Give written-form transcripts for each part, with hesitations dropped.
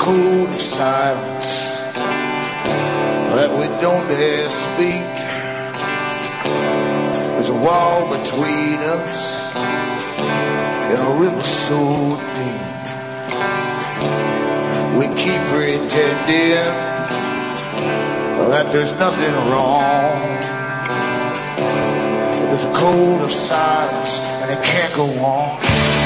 code of silence that we don't dare speak. There's a wall between us and a river so deep. We keep pretending that there's nothing wrong. But there's a code of silence and it can't go on.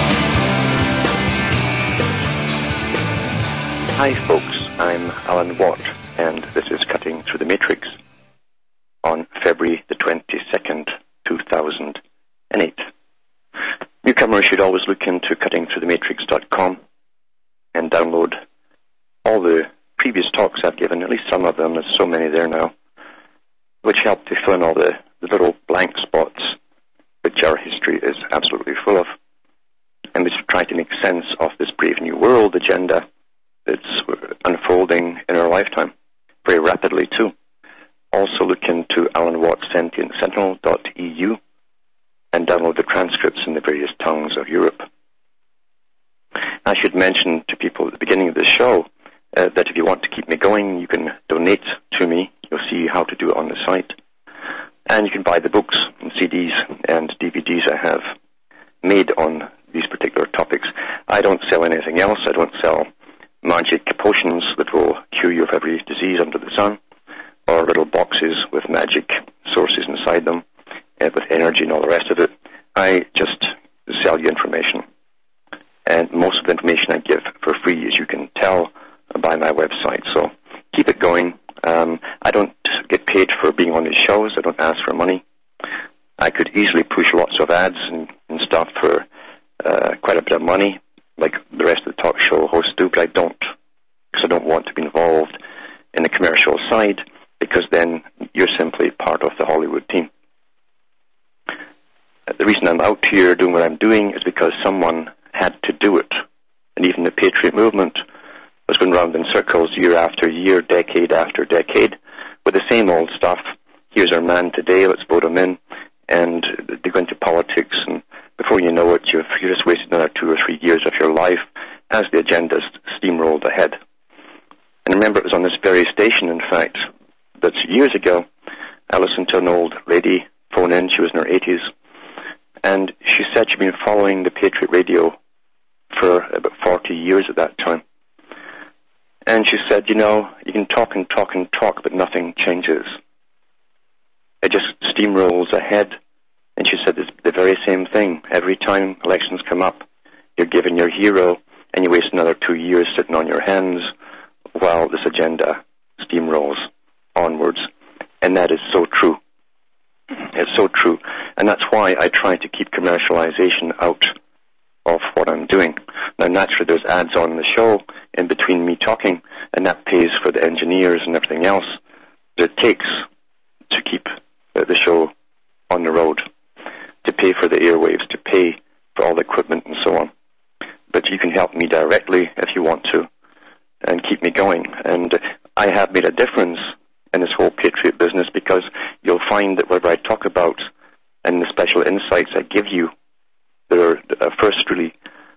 Hi folks, I'm Alan Watt, and this is Cutting Through the Matrix on February the 22nd, 2008. Newcomers should always look into cuttingthroughthematrix.com and download all the previous talks I've given, at least some of them, there's so many there now, which help to fill in all the little blank spots which our history is absolutely full of, and which try to make sense of this brave new world agenda that's unfolding in our lifetime, very rapidly too. Also look into Alan Watt's SentientSentinel.eu and download the transcripts in the various tongues of Europe. I should mention to people at the beginning of the show that if you want to keep me going, you can donate to me. You'll see how to do it on the site. And you can buy the books and CDs and DVDs I have made on these particular topics. I don't sell anything else. I don't sell magic potions that will cure you of every disease under the sun, or little boxes with magic sources inside them, with energy and all the rest of it. I just sell you information. And most of the information I give for free, as you can tell by my website. So keep it going. I don't get paid for being on these shows. I don't ask for money. I could easily push lots of ads and stuff for quite a bit of money, like the rest of the talk show hosts do, but I don't, because I don't want to be involved in the commercial side, because then you're simply part of the Hollywood team. The reason I'm out here doing what I'm doing is because someone had to do it, and even the Patriot movement was going round in circles year after year, decade after decade, with the same old stuff. Here's our man today, let's vote him in, and they go into politics, and before you know it, you're just wasting another 2 or 3 years of your life as the agenda's steamrolled ahead. And remember, it was on this very station, in fact, that years ago, I listened to an old lady phone in. She was in her 80s, and she said she'd been following the Patriot Radio for about 40 years at that time. And she said, you know, you can talk and talk and talk, but nothing changes. It just steamrolls ahead. And she said it's the very same thing. Every time elections come up, you're given your hero, and you waste another 2 years sitting on your hands while this agenda steamrolls onwards. And that is so true. It's so true. And that's why I try to keep commercialization out of what I'm doing. Now, naturally, there's ads on the show in between me talking, and that pays for the engineers and everything else that it takes to keep the show on the road, to pay for the airwaves, to pay for all the equipment and so on. But you can help me directly if you want to and keep me going. And I have made a difference in this whole Patriot business, because you'll find that whatever I talk about and the special insights I give you that are first really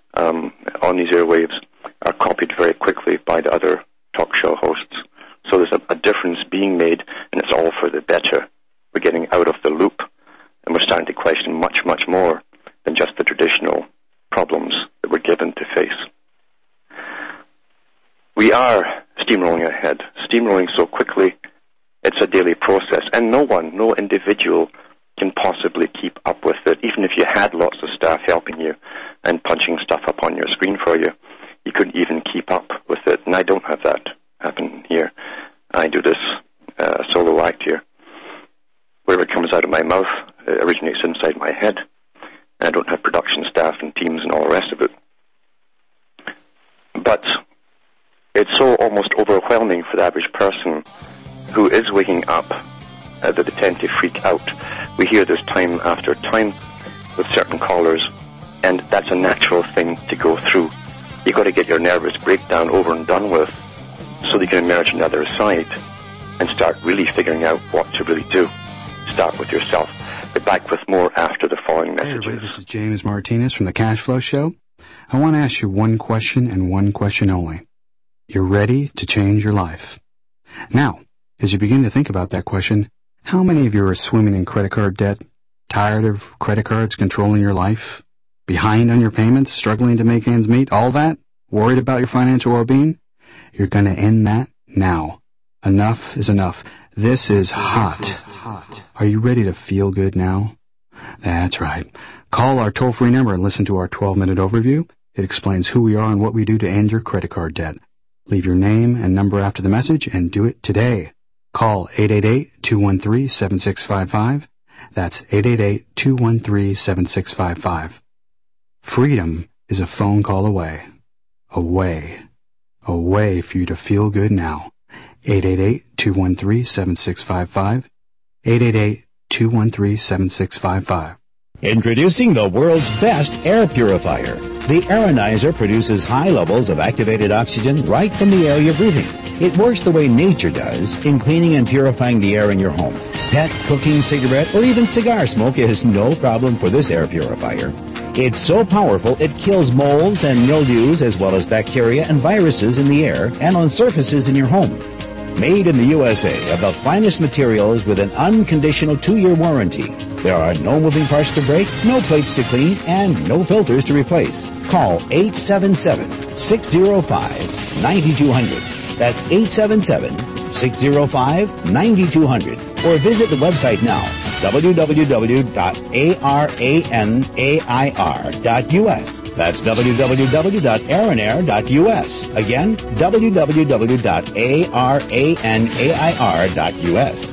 on these airwaves are copied very quickly by the other talk show hosts. So there's a difference being made, and it's all for the better. We're getting out of the loop, and we're starting to question much, much more than just the traditional problems that we're given to face. We are steamrolling ahead, steamrolling so quickly, it's a daily process, and no individual can possibly keep up with it. Even if you had lots of staff helping you and punching stuff up on your screen for you, you couldn't even keep up with it, and I don't have that happen here. I do this solo act here. Whatever comes out of my mouth originates inside my head. I don't have production staff and teams and all the rest of it. But it's so almost overwhelming for the average person who is waking up that they tend to freak out. We hear this time after time with certain callers, and that's a natural thing to go through. You've got to get your nervous breakdown over and done with so that you can emerge on the other side and start really figuring out what to really do. Start with yourself. Be back with more after the following messages. Hey everybody, this is James Martinez from the Cash Flow Show. I want to ask you one question and one question only. You're ready to change your life. Now, as you begin to think about that question, how many of you are swimming in credit card debt, tired of credit cards controlling your life, behind on your payments, struggling to make ends meet, all that, worried about your financial well-being? You're going to end that now. Enough is enough. This is hot. Are you ready to feel good now? That's right. Call our toll-free number and listen to our 12-minute overview. It explains who we are and what we do to end your credit card debt. Leave your name and number after the message and do it today. Call 888-213-7655. That's 888-213-7655. Freedom is a phone call away. Away for you to feel good now. 888-213-7655. 888-213-7655. Introducing the world's best air purifier. The Aeronizer produces high levels of activated oxygen right from the air you're breathing. It works the way nature does in cleaning and purifying the air in your home. Pet, cooking, cigarette, or even cigar smoke is no problem for this air purifier. It's so powerful it kills molds and mildews as well as bacteria and viruses in the air and on surfaces in your home. Made in the USA of the finest materials with an unconditional 2-year warranty. There are no moving parts to break, no plates to clean, and no filters to replace. Call 877-605-9200. That's 877-605-9200. Or visit the website now, www.aranair.us. That's www.aranair.us. Again, www.aranair.us.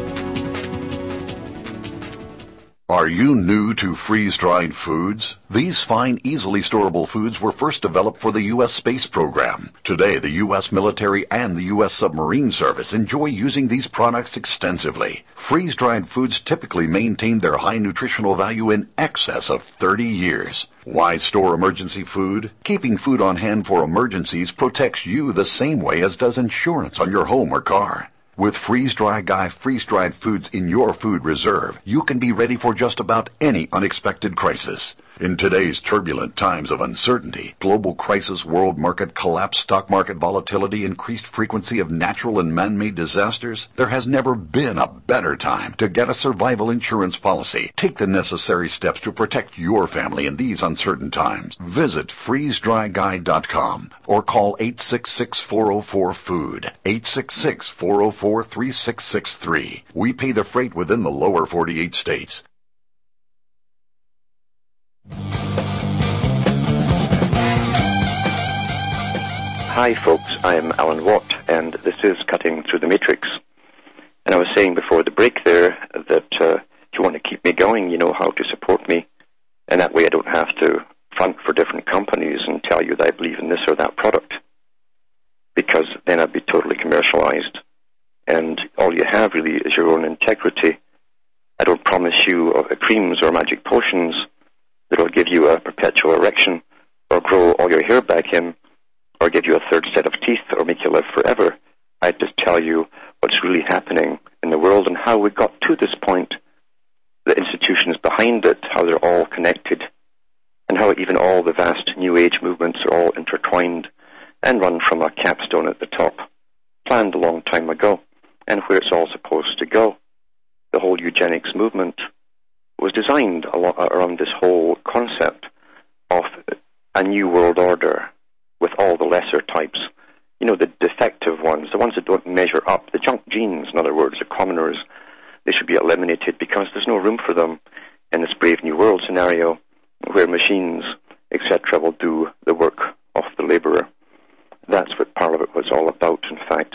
Are you new to freeze-dried foods? These fine, easily storable foods were first developed for the U.S. space program. Today, the U.S. military and the U.S. submarine service enjoy using these products extensively. Freeze-dried foods typically maintain their high nutritional value in excess of 30 years. Why store emergency food? Keeping food on hand for emergencies protects you the same way as does insurance on your home or car. With Freeze-Dry Guy freeze-dried foods in your food reserve, you can be ready for just about any unexpected crisis. In today's turbulent times of uncertainty, global crisis, world market collapse, stock market volatility, increased frequency of natural and man-made disasters, there has never been a better time to get a survival insurance policy. Take the necessary steps to protect your family in these uncertain times. Visit freezedryguy.com or call 866-404-FOOD, 866-404-3663. We pay the freight within the lower 48 states. Hi folks, I am Alan Watt, and this is Cutting Through the Matrix. And I was saying before the break there that if you want to keep me going, you know how to support me, and that way I don't have to front for different companies and tell you that I believe in this or that product, because then I'd be totally commercialized, and all you have really is your own integrity. I don't promise you creams or magic potions that will give you a perpetual erection or grow all your hair back in or give you a third set of teeth or make you live forever. I just tell you what's really happening in the world and how we got to this point, the institutions behind it, how they're all connected, and how even all the vast New Age movements are all intertwined and run from a capstone at the top, planned a long time ago, and where it's all supposed to go. The whole eugenics movement was designed around this whole concept of a new world order with all the lesser types, you know, the defective ones, the ones that don't measure up, the junk genes, in other words, the commoners. They should be eliminated because there's no room for them in this brave new world scenario where machines, etc., will do the work of the laborer. That's what Parliament was all about, in fact.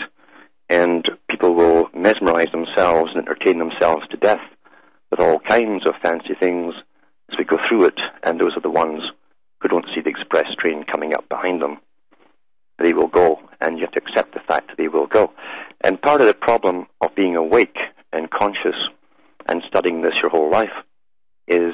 And people will mesmerize themselves and entertain themselves to death with all kinds of fancy things as we go through it, and those are the ones who don't see the express train coming up behind them. They will go, and you have to accept the fact that they will go. And part of the problem of being awake and conscious and studying this your whole life is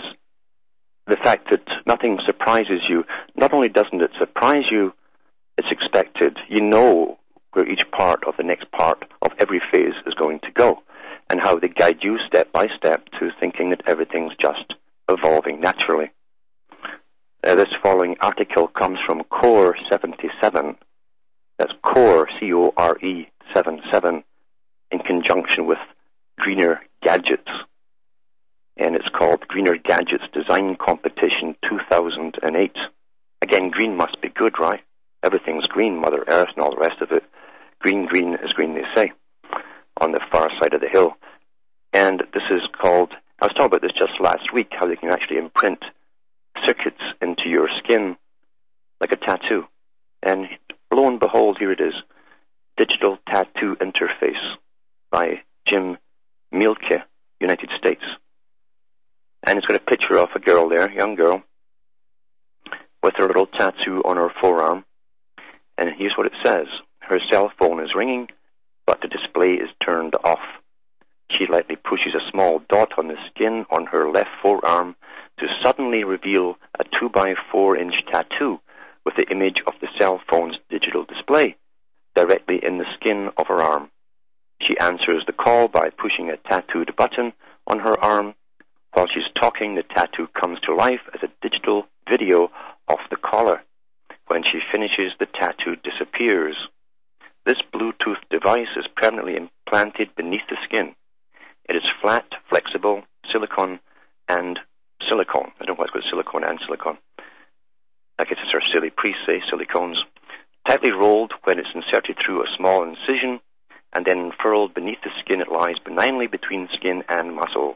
the fact that nothing surprises you. Not only doesn't it surprise you, it's expected. You know where each part of the next part of every phase is going to go, and how they guide you step by step to thinking that everything's just evolving naturally. This following article comes from Core 77. That's Core, C-O-R-E 77, in conjunction with Greener Gadgets. And it's called Greener Gadgets Design Competition 2008. Again, green must be good, right? Everything's green, Mother Earth and all the rest of it. Green, green is green, they say, on the far side of the hill. And this is called, I was talking about this just last week, how they can actually imprint circuits into your skin like a tattoo. And lo and behold, here it is, Digital Tattoo Interface by Jim Mielke, United States. And it's got a picture of a girl there, young girl, with her little tattoo on her forearm. And here's what it says. Her cell phone is ringing, but the display is turned off. She lightly pushes a small dot on the skin on her left forearm to suddenly reveal a 2x4-inch tattoo with the image of the cell phone's digital display directly in the skin of her arm. She answers the call by pushing a tattooed button on her arm. While she's talking, the tattoo comes to life as a digital video of the caller. When she finishes, the tattoo disappears. This Bluetooth device is permanently implanted beneath the skin. It is flat, flexible, silicone and silicone. I don't know why it's got silicone and silicone. I guess it's our silly priests say, silicones. Tightly rolled when it's inserted through a small incision, and then unfurled beneath the skin, it lies benignly between skin and muscle.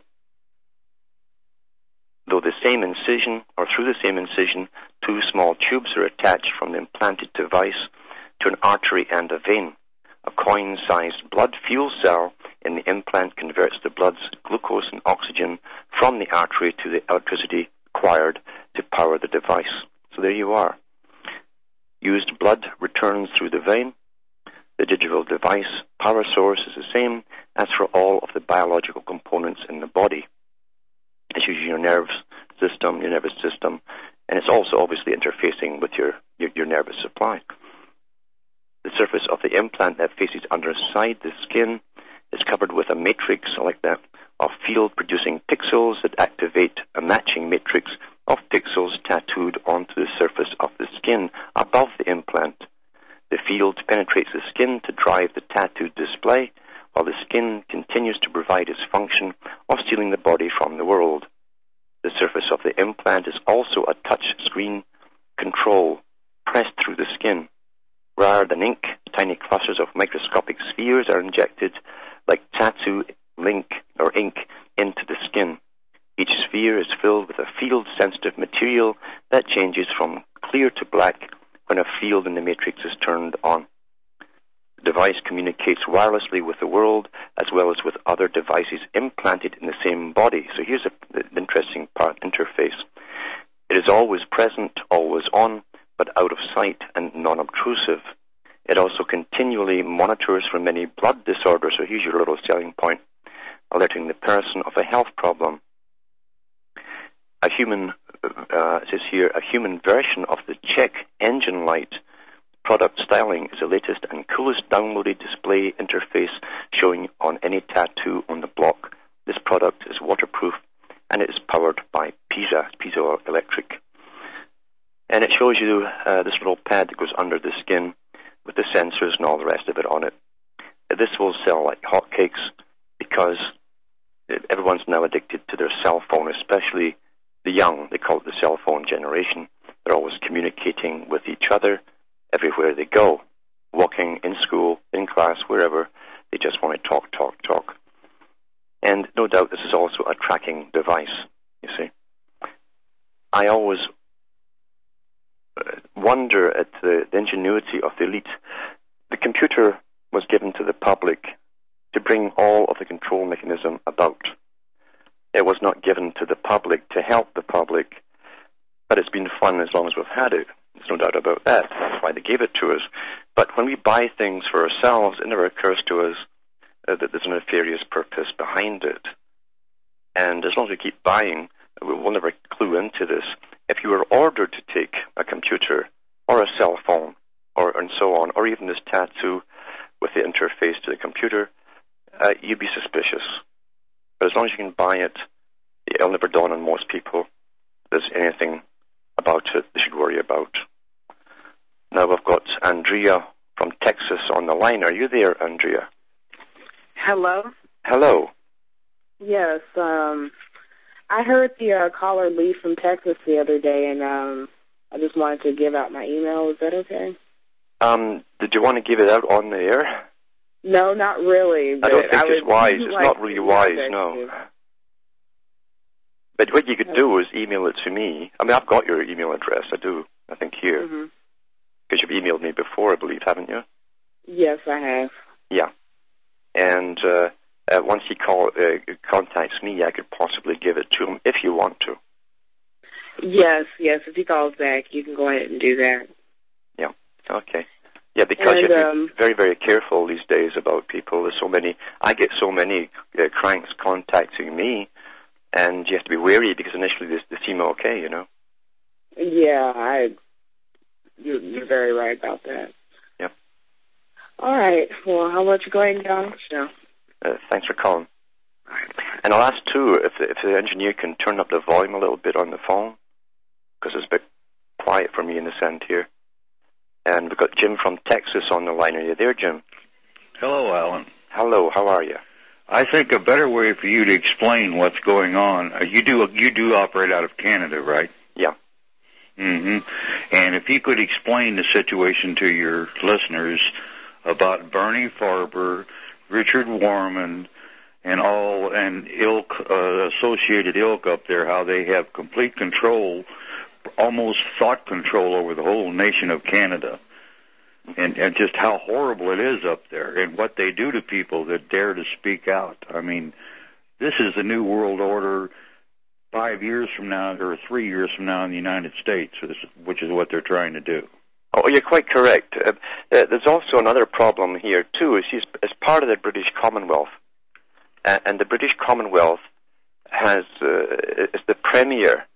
Through the same incision, two small tubes are attached from the implanted device to an artery and a vein. A coin-sized blood fuel cell in the implant converts the blood's glucose and oxygen from the artery to the electricity required to power the device. So there you are. Used blood returns through the vein. The digital device power source is the same as for all of the biological components in the body. It's using your nervous system, and it's also obviously interfacing with your nervous supply. The surface of the implant that faces underside the skin is covered with a matrix, like that, of field-producing pixels that activate a matching matrix of pixels tattooed onto the surface of the skin above the implant. The field penetrates the skin to drive the tattooed display, while the skin continues to provide its function of sealing the body from the world. The surface of the implant is also a touch screen control pressed through the skin. Rather than ink, tiny clusters of microscopic spheres are injected like tattoo ink into the skin. Each sphere is filled with a field-sensitive material that changes from clear to black when a field in the matrix is turned on. The device communicates wirelessly with the world as well as with other devices implanted in the same body. So here's the interesting part, interface. It is always present, always on, but out of sight and non-obtrusive. It also continually monitors for many blood disorders. So here's your little selling point, alerting the person of a health problem. It says here, a human version of the check engine light product styling is the latest and coolest downloaded display interface showing on any tattoo on the block. This product is waterproof and it is powered by piezoelectric. And it shows you this little pad that goes under the skin with the sensors and all the rest of it on it. This will sell like hotcakes because everyone's now addicted to their cell phone, especially the young. They call it the cell phone generation. They're always communicating with each other everywhere they go, walking, in school, in class, wherever. They just want to talk. And no doubt this is also a tracking device, you see. I always wonder at the ingenuity of the elite. The computer was given to the public to bring all of the control mechanism about. It was not given to the public to help the public, but it's been fun as long as we've had it. There's no doubt about that. That's why they gave it to us. But when we buy things for ourselves, it never occurs to us that there's a nefarious purpose behind it. And as long as we keep buying, we'll never clue into this. If you were ordered to take a computer or a cell phone and so on, or even this tattoo with the interface to the computer, you'd be suspicious. But as long as you can buy it, it'll never dawn on most people there's anything about it they should worry about. Now we've got Andrea from Texas on the line. Are you there, Andrea? Hello? Hello. Yes, I heard the caller leave from Texas the other day, and I just wanted to give out my email. Is that okay? Did you want to give it out on the air? No, not really. I don't think it's wise. It's not really wise, no. But what you could do is email it to me. I mean, I've got your email address. I do, I think, here. Because you've emailed me before, I believe, haven't you? Yes, I have. Yeah. And once he contacts me, I could possibly give it to him if you want to. Yes. If he calls back, you can go ahead and do that. Yeah. Okay. Yeah, because you have to be very, very careful these days about people. There's so many. I get so many cranks contacting me, and you have to be wary because initially they seem okay, you know. Yeah, you're very right about that. Yep. All right. Well, how about you go ahead and get on the show? Thanks for calling. All right. And I'll ask, too, if the engineer can turn up the volume a little bit on the phone, because it's a bit quiet for me in this end here. And we've got Jim from Texas on the line. Are you there, Jim? Hello, Alan. Hello, how are you? I think a better way for you to explain what's going on, you do operate out of Canada, right? Yeah. And if you could explain the situation to your listeners about Bernie Farber, Richard Warman, and ilk, associated ilk up there, how they have complete control, almost thought control over the whole nation of Canada, and just how horrible it is up there, and what they do to people that dare to speak out. I mean, this is the new world order 5 years from now, or 3 years from now in the United States, which is what they're trying to do. Oh, you're quite correct. There's also another problem here, too, is he's part of the British Commonwealth. And the British Commonwealth is the premier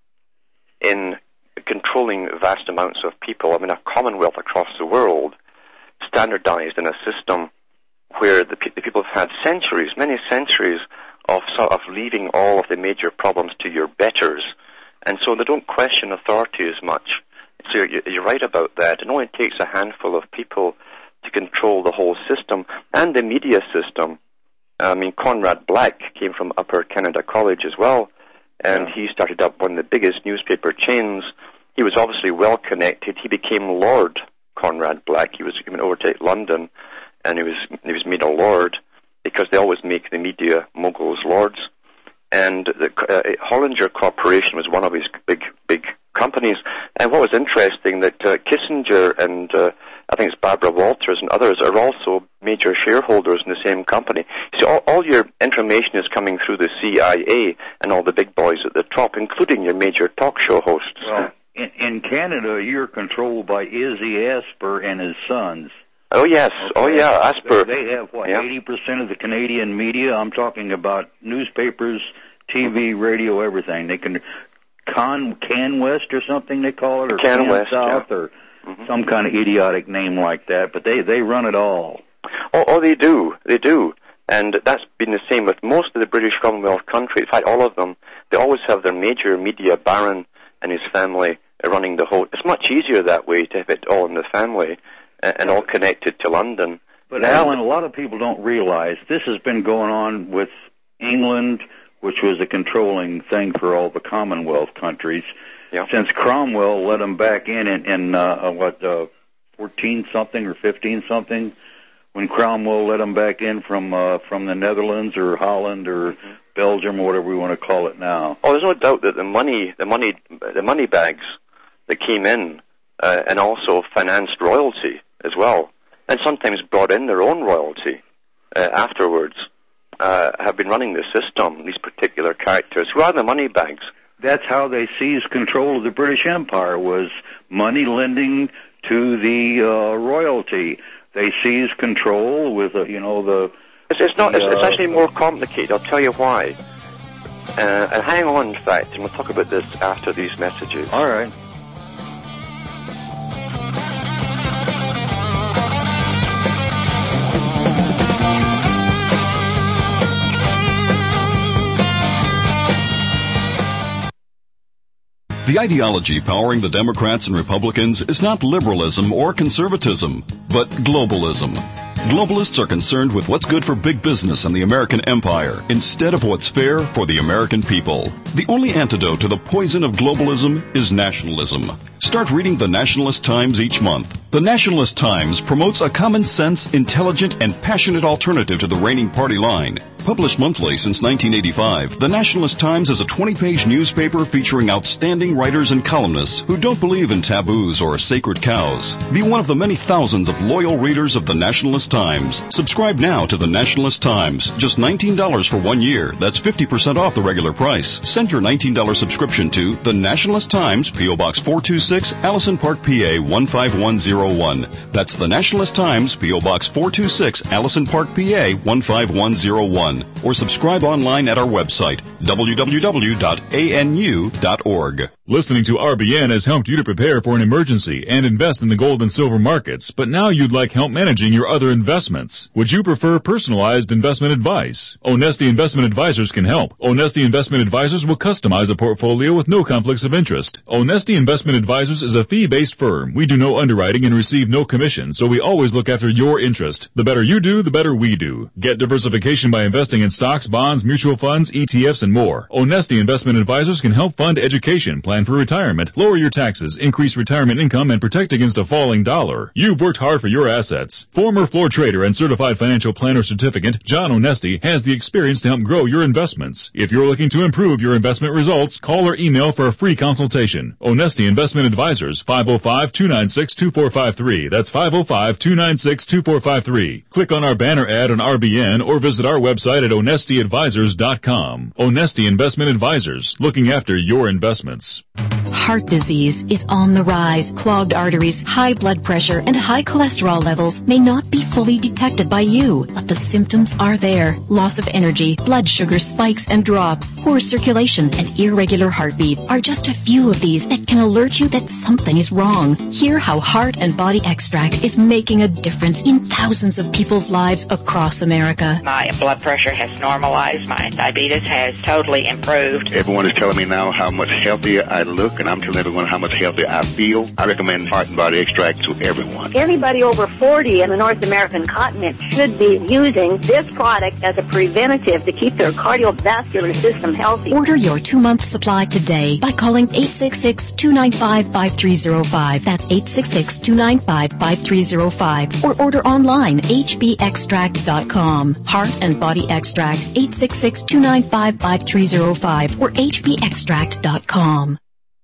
in controlling vast amounts of people. I mean, a commonwealth across the world, standardized in a system where the people have had centuries, many centuries, of sort of leaving all of the major problems to your betters. And so they don't question authority as much. So you're right about that. It only takes a handful of people to control the whole system and the media system. I mean, Conrad Black came from Upper Canada College as well, and he started up one of the biggest newspaper chains. He was obviously well connected. He became Lord Conrad Black. He went over to London, and he was made a lord because they always make the media moguls lords. And the Hollinger Corporation was one of his big companies. And what was interesting that Kissinger and I think it's Barbara Walters and others are also major shareholders in the same company. So all your information is coming through the CIA and all the big boys at the top, including your major talk show hosts. Well, in Canada, you're controlled by Izzy Asper and his sons. Oh, yes. Okay. Oh, yeah, Asper. They have, 80% of the Canadian media? I'm talking about newspapers, TV, radio, everything. They can... CanWest or something they call it, or CanWest, South, or some kind of idiotic name like that, but they run it all. Oh, they do. And that's been the same with most of the British Commonwealth countries. In fact, all of them, they always have their major media baron and his family running the whole... It's much easier that way to have it all in the family and all connected to London. But, Alan, a lot of people don't realize this has been going on with England, which was a controlling thing for all the Commonwealth countries, since Cromwell let them back in 14-something or 15-something, when Cromwell let them back in from the Netherlands or Holland or Belgium or whatever we want to call it now. Oh, there's no doubt that the money bags that came in and also financed royalty as well, and sometimes brought in their own royalty afterwards. Have been running the system, these particular characters, who are the money bags. That's how they seized control of the British Empire, was money lending to the royalty. They seized control with, It's actually more complicated. I'll tell you why. And hang on, in fact, and we'll talk about this after these messages. All right. The ideology powering the Democrats and Republicans is not liberalism or conservatism, but globalism. Globalists are concerned with what's good for big business and the American empire instead of what's fair for the American people. The only antidote to the poison of globalism is nationalism. Start reading the Nationalist Times each month. The Nationalist Times promotes a common sense, intelligent, and passionate alternative to the reigning party line. Published monthly since 1985, the Nationalist Times is a 20-page newspaper featuring outstanding writers and columnists who don't believe in taboos or sacred cows. Be one of the many thousands of loyal readers of the Nationalist Times. Subscribe now to the Nationalist Times. Just $19 for 1 year. That's 50% off the regular price. Send your $19 subscription to the Nationalist Times, P.O. Box 426, Allison Park, PA 15101. That's the Nationalist Times, P.O. Box 426, Allison Park, PA 15101. Or subscribe online at our website, www.anu.org. Listening to RBN has helped you to prepare for an emergency and invest in the gold and silver markets, but now you'd like help managing your other investments. Would you prefer personalized investment advice? Onesti Investment Advisors can help. Onesti Investment Advisors will customize a portfolio with no conflicts of interest. Onesti Investment Advisors is a fee-based firm. We do no underwriting and receive no commission, so we always look after your interest. The better you do, the better we do. Get diversification by investing in stocks, bonds, mutual funds, ETFs, and more. Onesti Investment Advisors can help fund education, plan for retirement, lower your taxes, increase retirement income, and protect against a falling dollar. You've worked hard for your assets. Former floor trader and certified financial planner certificate, John Onesti, has the experience to help grow your investments. If you're looking to improve your investment results, call or email for a free consultation. Onesti Investment Advisors, 505-296-2453. That's 505-296-2453. Click on our banner ad on RBN or visit our website at onestiadvisors.com. Onesti Investment Advisors, looking after your investments. Heart disease is on the rise. Clogged arteries, high blood pressure, and high cholesterol levels may not be fully detected by you, but the symptoms are there. Loss of energy, blood sugar spikes and drops, poor circulation, and irregular heartbeat are just a few of these that can alert you that something is wrong. Hear how Heart and Body Extract is making a difference in thousands of people's lives across America. My blood pressure has normalized. My diabetes has totally improved. Everyone is telling me now how much healthier I look, and I'm telling everyone how much healthier I feel. I recommend Heart and Body Extract to everyone. Everybody over 40 in the North American continent should be using this product as a preventative to keep their cardiovascular system healthy. Order your 2-month supply today by calling 866-295-5305. That's 866-295-5305. Or order online, hbextract.com. Heart and Body Extract, 866-295-5305 or hbextract.com.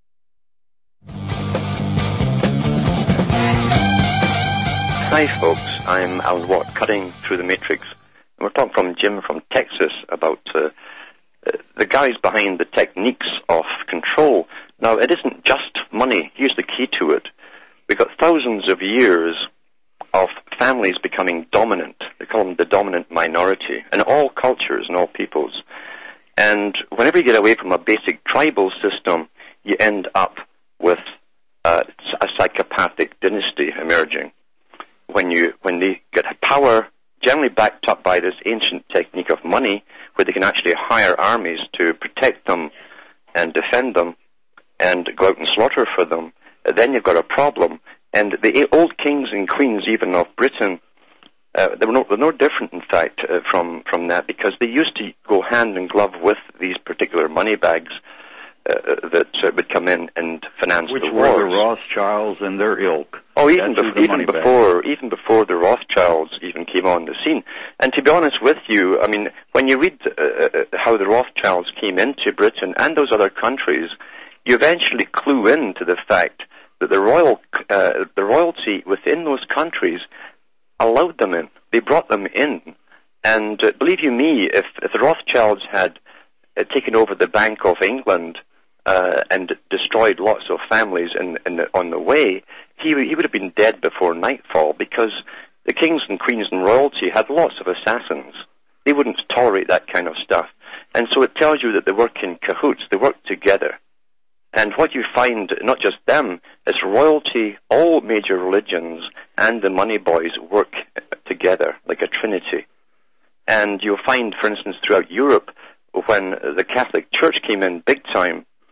Hi folks, I'm Alan Watt, cutting through the matrix. And we're talking from Jim from Texas about the guys behind the techniques of control. Now, it isn't just money. Here's the key to it. We've got thousands of years of families becoming dominant. They call them the dominant minority in all cultures and all peoples. And whenever you get away from a basic tribal system, you end up with a psychopathic dynasty emerging. When they get power, generally backed up by this ancient technique of money, where they can actually hire armies to protect them and defend them and go out and slaughter for them, then you've got a problem. And the old kings and queens, even of Britain, they were no different, in fact, from that, because they used to go hand in glove with these particular money bags that would come in and finance the wars. Which were the Rothschilds and their ilk. Oh, even before the Rothschilds even came on the scene. And to be honest with you, I mean, when you read how the Rothschilds came into Britain and those other countries, you eventually clue into the fact that the royalty within those countries allowed them in. They brought them in. And believe you me, if the Rothschilds had taken over the Bank of England and destroyed lots of families on the way, he would have been dead before nightfall, because the kings and queens and royalty had lots of assassins. They wouldn't tolerate that kind of stuff. And so it tells you that they work in cahoots, they work together. And what you find, not just them, is royalty, all major religions, and the money boys work together like a trinity. And you'll find, for instance, throughout Europe, when the Catholic Church came in big time,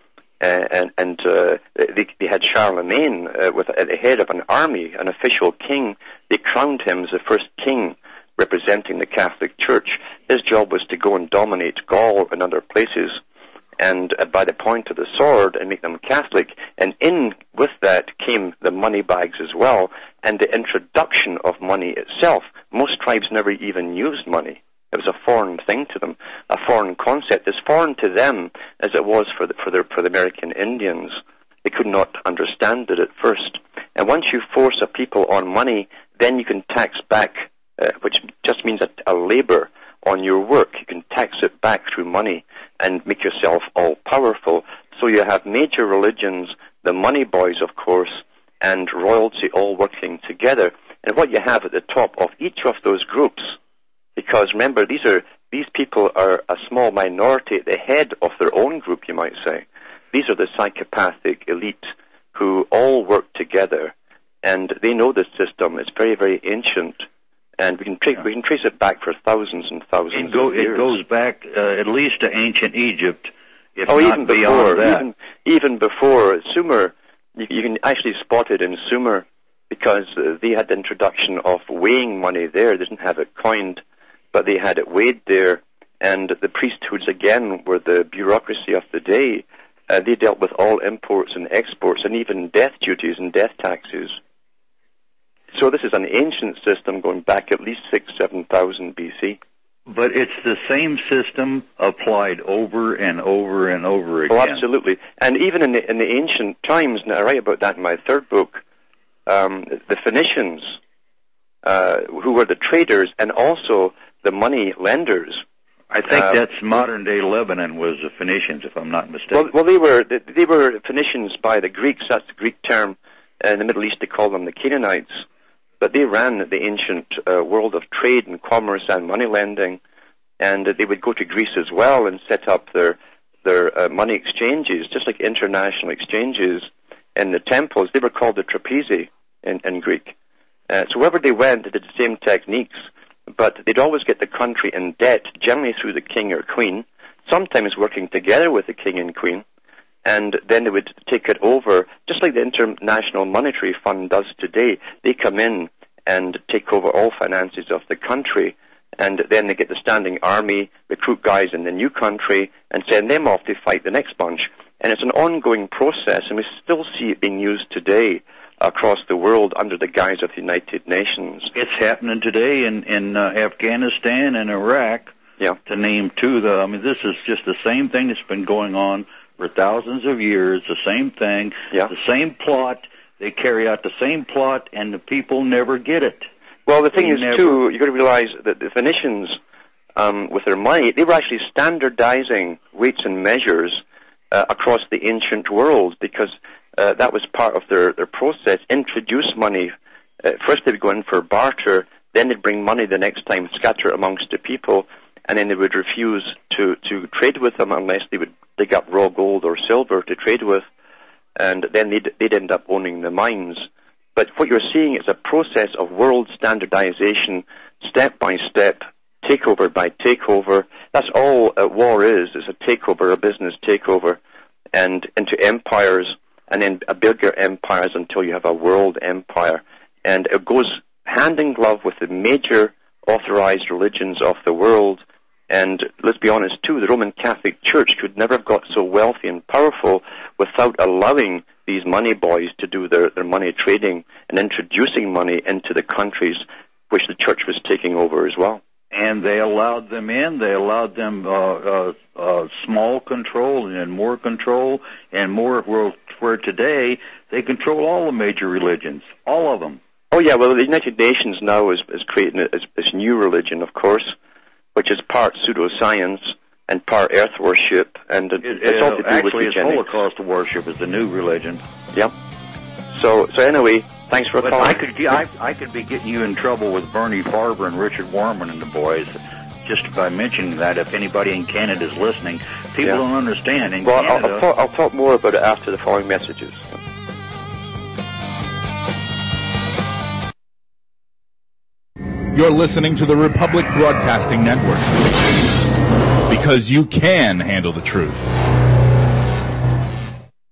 They had Charlemagne at the head of an army, an official king. They crowned him as the first king representing the Catholic Church. His job was to go and dominate Gaul and other places, and by the point of the sword, and make them Catholic. And in with that came the money bags as well, and the introduction of money itself. Most tribes never even used money. It was a foreign thing to them, a foreign concept, as foreign to them as it was for the American Indians. They could not understand it at first. And once you force a people on money, then you can tax back, which just means a labor on your work. You can tax it back through money and make yourself all powerful. So you have major religions, the money boys, of course, and royalty all working together. And what you have at the top of each of those groups, because remember, these people are a small minority at the head of their own group, you might say. These are the psychopathic elite who all work together, and they know this system. It's very, very ancient, and we can trace it back for thousands and thousands of years. It goes back at least to ancient Egypt, if not even before, beyond that. Even before Sumer, you can actually spot it in Sumer, because they had the introduction of weighing money there. They didn't have it coined, but they had it weighed there, and the priesthoods, again, were the bureaucracy of the day. They dealt with all imports and exports, and even death duties and death taxes. So this is an ancient system going back at least 7,000 BC. But it's the same system applied over and over and over again. Oh, absolutely. And even in the ancient times, and I write about that in my third book, the Phoenicians, who were the traders and also the money lenders. I think that's modern-day Lebanon was the Phoenicians, if I'm not mistaken. Well, they were Phoenicians by the Greeks. That's the Greek term. In the Middle East, they call them the Canaanites. But they ran the ancient world of trade and commerce and money lending, and they would go to Greece as well and set up their money exchanges, just like international exchanges in the temples. They were called the trapezi in Greek. So wherever they went, they did the same techniques, but they'd always get the country in debt, generally through the king or queen, sometimes working together with the king and queen, and then they would take it over, just like the International Monetary Fund does today. They come in and take over all finances of the country, and then they get the standing army, recruit guys in the new country, and send them off to fight the next bunch. And it's an ongoing process, and we still see it being used today across the world under the guise of the United Nations. It's happening today in Afghanistan and Iraq, to name two. This is just the same thing that's been going on for thousands of years, the same thing, the same plot. They carry out the same plot, and the people never get it. Well, the thing is, too, you've got to realize that the Phoenicians, with their money, they were actually standardizing weights and measures across the ancient world, because that was part of their process. Introduce money. First they would go in for barter, then they'd bring money the next time, scatter it amongst the people, and then they would refuse to trade with them unless they would dig up raw gold or silver to trade with, and then they'd end up owning the mines. But what you're seeing is a process of world standardization, step by step, takeover by takeover. That's all war is a takeover, a business takeover, and into empires, and then a bigger empires until you have a world empire. And it goes hand in glove with the major authorized religions of the world. And let's be honest, too, the Roman Catholic Church could never have got so wealthy and powerful without allowing these money boys to do their money trading and introducing money into the countries which the church was taking over as well. And they allowed them in. They allowed them small control and more control and more, where today they control all the major religions, all of them. Oh, yeah, well, the United Nations now is creating this new religion, of course, which is part pseudoscience and part earth worship, and it's all to do with actually, eugenics. It's Holocaust worship is the new religion. Yep. So anyway, thanks for calling. I could be getting you in trouble with Bernie Farber and Richard Warman and the boys just by mentioning that. If anybody in Canada is listening, people don't understand. In Canada, I'll talk more about it after the following messages. You're listening to the Republic Broadcasting Network, because you can handle the truth.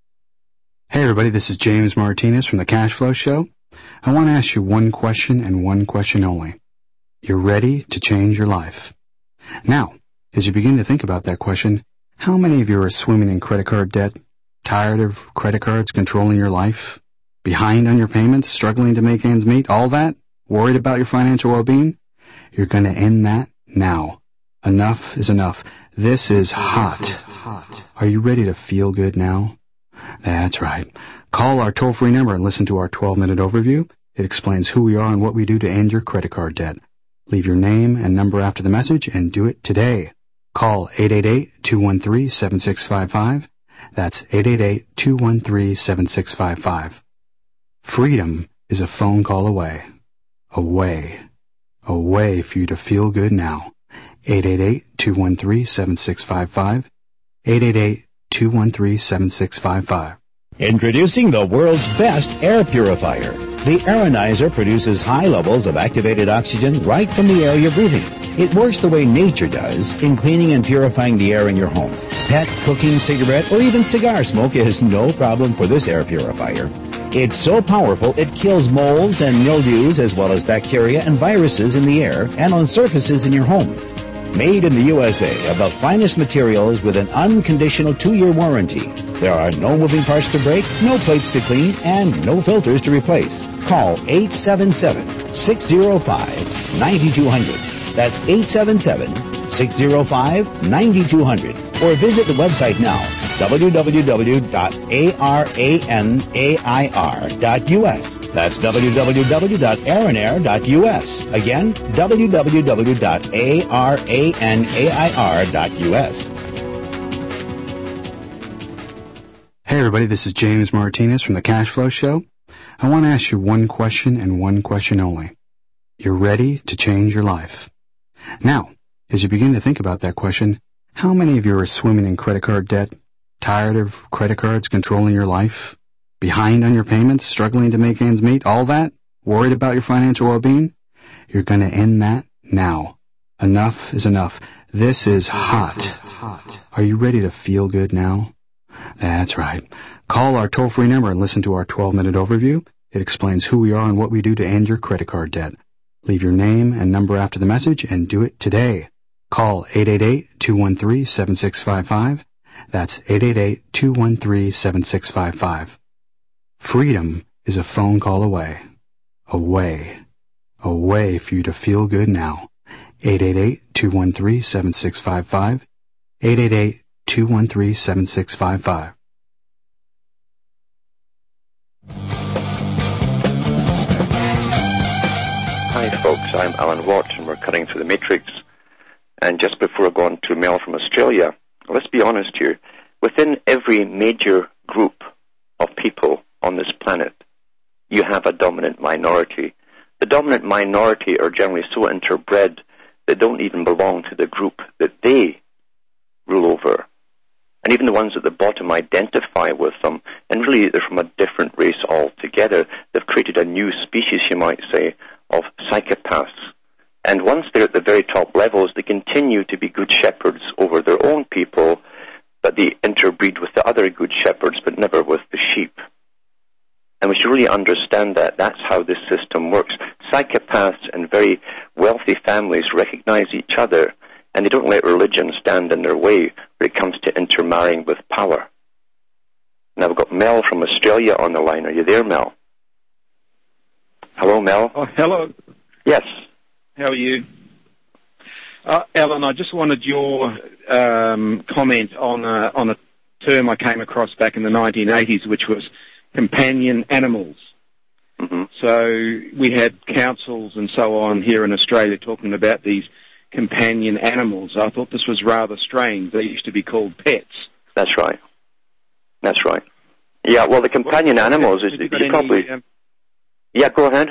Hey everybody, this is James Martinez from the Cash Flow Show. I want to ask you one question and one question only. You're ready to change your life. Now, as you begin to think about that question, how many of you are swimming in credit card debt, tired of credit cards controlling your life, behind on your payments, struggling to make ends meet, all that, worried about your financial well-being? You're going to end that now. Enough is enough. This is hot. Are you ready to feel good now? That's right. Call our toll-free number and listen to our 12-minute overview. It explains who we are and what we do to end your credit card debt. Leave your name and number after the message and do it today. Call 888-213-7655. That's 888-213-7655. Freedom is a phone call away. Away for you to feel good now. 888-213-7655. 888-213-7655. Introducing the world's best air purifier. The Aeronizer produces high levels of activated oxygen right from the air you're breathing. It works the way nature does in cleaning and purifying the air in your home. Pet, cooking, cigarette, or even cigar smoke is no problem for this air purifier. It's so powerful it kills molds and mildews as well as bacteria and viruses in the air and on surfaces in your home. Made in the USA of the finest materials with an unconditional 2-year warranty. There are no moving parts to break, no plates to clean, and no filters to replace. Call 877-605-9200. That's 877-605-9200. Or visit the website now, www.aranair.us. That's www.aranair.us. Again, www.aranair.us. Hey everybody, this is James Martinez from the Cash Flow Show. I want to ask you one question and one question only. You're ready to change your life. Now, as you begin to think about that question, how many of you are swimming in credit card debt, tired of credit cards controlling your life, behind on your payments, struggling to make ends meet, all that, worried about your financial well-being? You're going to end that now. Enough is enough. This is hot. Are you ready to feel good now? That's right. Call our toll-free number and listen to our 12-minute overview. It explains who we are and what we do to end your credit card debt. Leave your name and number after the message and do it today. Call 888-213-7655. That's 888-213-7655. Freedom is a phone call away. Away for you to feel good now. 888-213-7655. 888-213-7655. Hi folks, I'm Alan Watt and we're cutting through the matrix. And just before I go on to Mel from Australia, let's be honest here. Within every major group of people on this planet, you have a dominant minority. The dominant minority are generally so interbred they don't even belong to the group that they rule over. And even the ones at the bottom identify with them, and really they're from a different race altogether. They've created a new species, you might say, of psychopaths. And once they're at the very top levels, they continue to be good shepherds over their own people, but they interbreed with the other good shepherds, but never with the sheep. And we should really understand that. That's how this system works. Psychopaths and very wealthy families recognize each other, and they don't let religion stand in their way when it comes to intermarrying with power. Now we've got Mel from Australia on the line. Are you there, Mel? Hello, Mel. Oh, hello. Yes. How are you? Alan, I just wanted your comment on a term I came across back in the 1980s, which was companion animals. Mm-hmm. So we had councils and so on here in Australia talking about these companion animals. I thought this was rather strange. They used to be called pets. That's right. That's right. Yeah, well, the companion animals is... Yeah, go ahead.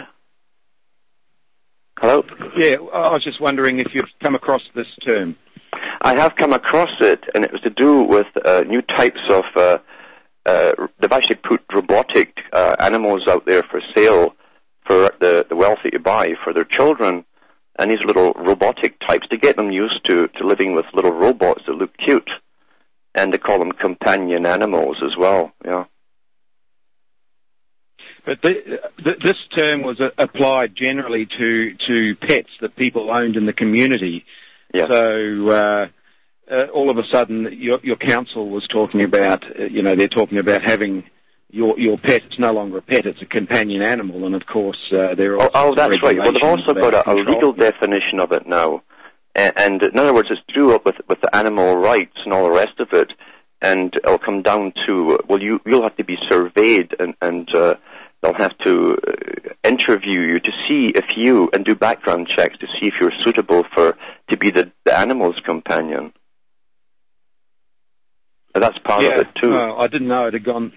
Hello? Yeah, I was just wondering if you've come across this term. I have come across it, and it was to do with new types of... they've actually put robotic animals out there for sale for the wealthy to buy for their children, and these little robotic types, to get them used to living with little robots that look cute, and they call them companion animals as well, yeah. But this term was applied generally to pets that people owned in the community. Yeah. So all of a sudden, your council was talking about, they're talking about having your pet. It's no longer a pet; it's a companion animal, and of course, there are. Oh, that's right. Well, they've also got a legal definition of it now, and in other words, it's to do with the animal rights and all the rest of it. And it'll come down to, you'll have to be surveyed, and they'll have to interview you to see if you, and do background checks to see if you're suitable to be the animal's companion. And that's part of it too. I didn't know it had gone.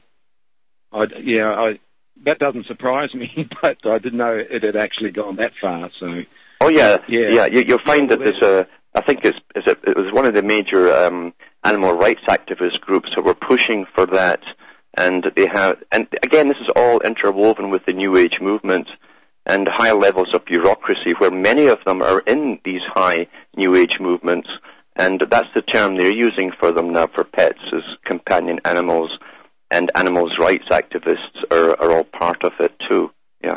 That doesn't surprise me, but I didn't know it had actually gone that far. So. Oh yeah. You'll find that there's I think it was one of the major animal rights activist groups that were pushing for that, and again, this is all interwoven with the New Age movement and high levels of bureaucracy, where many of them are in these high New Age movements, and that's the term they're using for them now for pets, is companion animals, and animals rights activists are all part of it too. Yeah.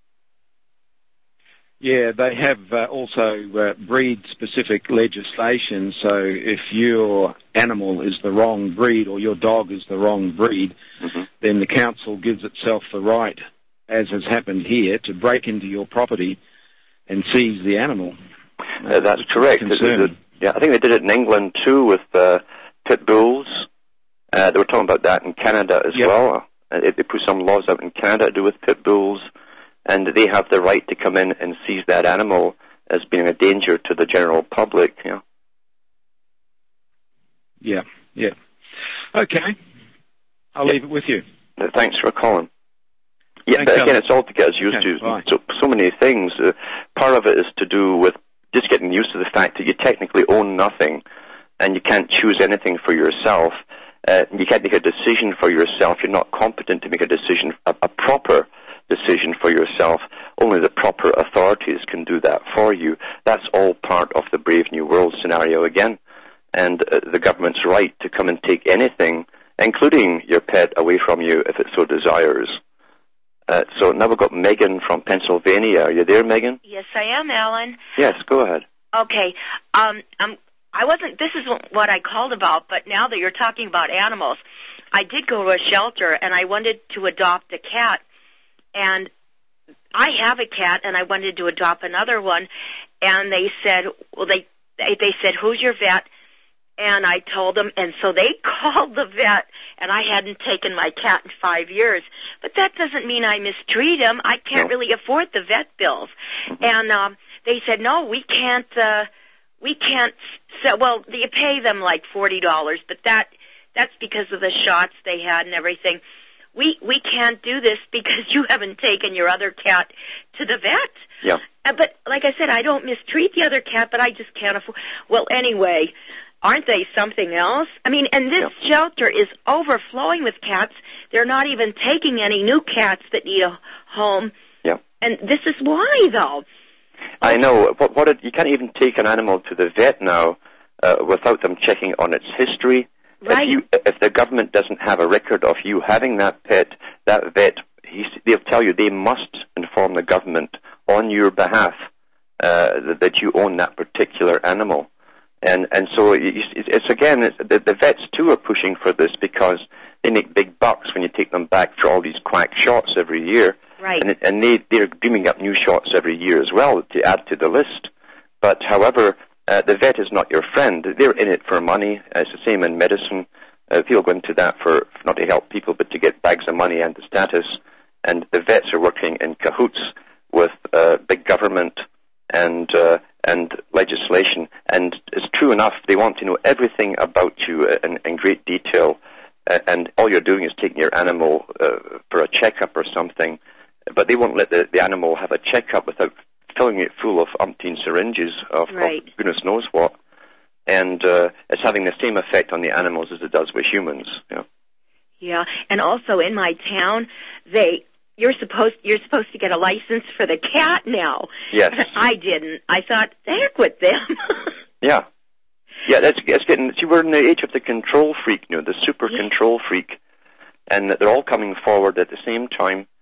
Yeah, they have also breed-specific legislation, so if your animal is the wrong breed or your dog is the wrong breed, then the council gives itself the right, as has happened here, to break into your property and seize the animal. That's correct. I think they did it in England too with pit bulls. They were talking about that in Canada as well. They put some laws out in Canada to do with pit bulls. And they have the right to come in and seize that animal as being a danger to the general public. Yeah. Okay. I'll leave it with you. Thanks for calling. Yeah, Thanks, but again, it's all to get us used to so many things. Part of it is to do with just getting used to the fact that you technically own nothing, and you can't choose anything for yourself. You can't make a decision for yourself. You're not competent to make a decision, a proper decision for yourself. Only the proper authorities can do that for you. That's all part of the Brave New World scenario again. And the government's right to come and take anything, including your pet, away from you if it so desires. So now we've got Megan from Pennsylvania. Are you there, Megan? Yes, I am, Alan. Yes, go ahead. Okay. This isn't what I called about, but now that you're talking about animals, I did go to a shelter and I wanted to adopt a cat. And I have a cat, and I wanted to adopt another one. And they said, they said, who's your vet? And I told them, and so they called the vet, and I hadn't taken my cat in 5 years. But that doesn't mean I mistreat him. I can't really afford the vet bills. And they said, no, we can't. Well, you pay them like $40, but that's because of the shots they had and everything. We can't do this because you haven't taken your other cat to the vet. Yeah. But like I said, I don't mistreat the other cat, but I just can't afford. Well, anyway, aren't they something else? I mean, and this shelter is overflowing with cats. They're not even taking any new cats that need a home. Yeah. And this is why, though. I know. You can't even take an animal to the vet now without them checking on its history. Right. If the government doesn't have a record of you having that pet, that vet, they'll tell you they must inform the government on your behalf that you own that particular animal. And so the vets too are pushing for this because they make big bucks when you take them back for all these quack shots every year. Right. And they're dreaming up new shots every year as well to add to the list. But however, the vet is not your friend. They're in it for money. It's the same in medicine. People go into that for not to help people, but to get bags of money and the status. And the vets are working in cahoots with big government and legislation. And it's true enough. They want to know everything about you in great detail. And all you're doing is taking your animal for a checkup or something. But they won't let the animal have a checkup without filling it full of umpteen syringes of goodness knows what, and it's having the same effect on the animals as it does with humans. Yeah, and also in my town, you're supposed to get a license for the cat now. Yes, I didn't. I thought, the heck with them. Yeah, that's getting. See, we're in the age of the control freak, the super control freak, and they're all coming forward at the same time.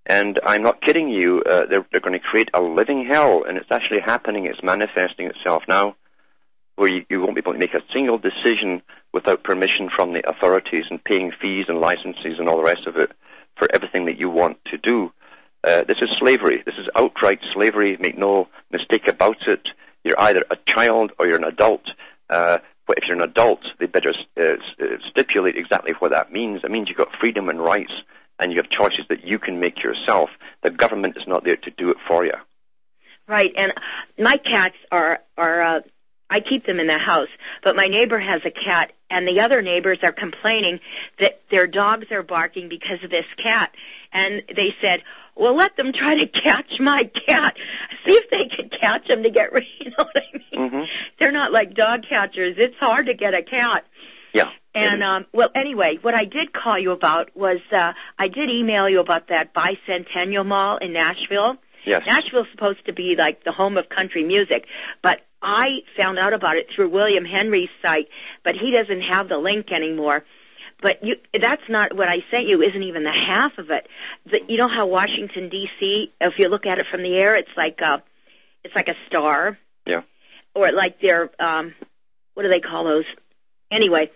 And I'm not kidding you. They're going to create a living hell, and it's actually happening. It's manifesting itself now, where you won't be able to make a single decision without permission from the authorities and paying fees and licenses and all the rest of it for everything that you want to do. This is slavery. This is outright slavery. Make no mistake about it. You're either a child or you're an adult. But if you're an adult, they better stipulate exactly what that means. It means you've got freedom and rights, and you have choices that you can make yourself. The government is not there to do it for you. Right, and my cats are I keep them in the house, but my neighbor has a cat, and the other neighbors are complaining that their dogs are barking because of this cat. And they said, well, let them try to catch my cat. See if they can catch him to get rid, you know what I mean? Mm-hmm. They're not like dog catchers. It's hard to get a cat. Yeah. And, well, anyway, what I did call you about was, I did email you about that Bicentennial Mall in Nashville. Yes. Nashville's supposed to be like the home of country music, but I found out about it through William Henry's site, but he doesn't have the link anymore. But that's not what I sent you, isn't even the half of it. You know how Washington, D.C., if you look at it from the air, it's like a star. Yeah. Or like their, what do they call those? Anyway,